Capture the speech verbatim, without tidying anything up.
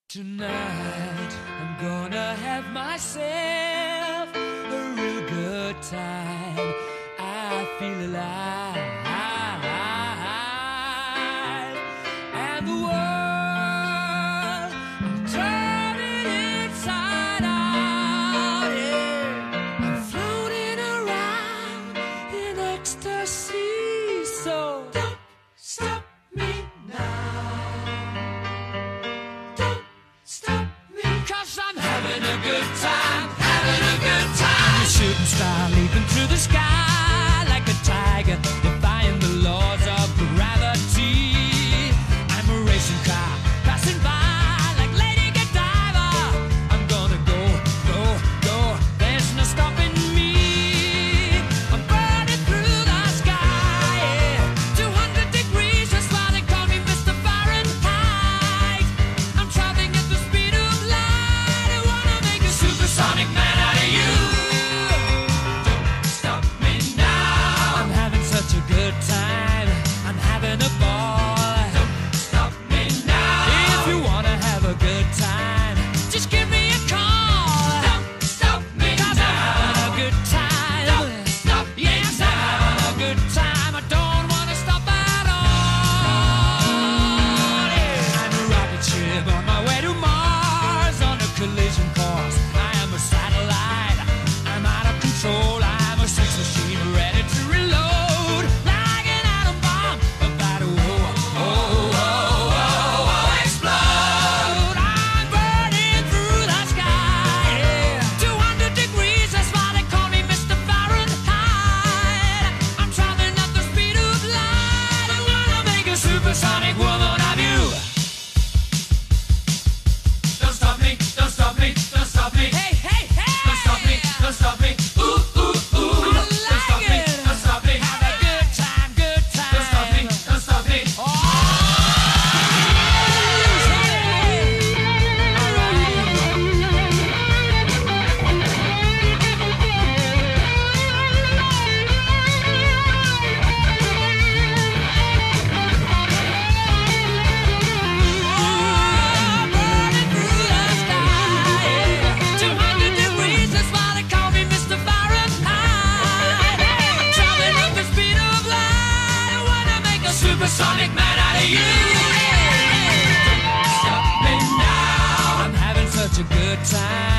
Tonight, I'm gonna have myself a real good time. I feel alive, and the world, I'm turning inside out, yeah. I'm floating around in ecstasy, so don't stop me now. Cause I'm having a good time, having a good time. A shooting star leaping through the sky like a tiger, defying the laws of gravity. I'm a racing car passing by like Lady Godiva. I'm gonna go, go, go, there's no stopping me. I'm burning through the sky, yeah. two hundred degrees, that's why they call me Mister Fahrenheit. I'm traveling at the speed of light. I wanna make a supersonic man out of you. Don't stop me now. I'm having such a good time, I'm having a ball. Don't stop me now. If you wanna have a good time, just give me a call. Don't stop me 'cause now. I'm having a good time. Don't stop me yes, now. I'm having a good time. I don't wanna stop at all. Yeah. I'm a rocket ship on my way to Mars on a collision course. I am a satellite. I'm out of control. I'm a sex machine ready to reload. Like an atom bomb about to oh, oh, oh, oh, oh, explode. I'm burning through the sky, yeah. two hundred degrees, that's why they call me Mister Fahrenheit. I'm traveling at the speed of light. I wanna make a supersonic woman of you. Don't stop me, don't stop me, don't stop me. Hey, hey, hey! Don't stop me, don't stop me. Ooh, ooh, ooh. I don't stop me, don't stop me. Have a good time, good time. Don't stop me, don't stop me. Oh! Burning through the sky, two hundred degrees, that's why they call me Mister Fahrenheit. I'm traveling at the speed of light. I wanna make a supersonic man out of you. Don't stop me now. I'm having such a good time.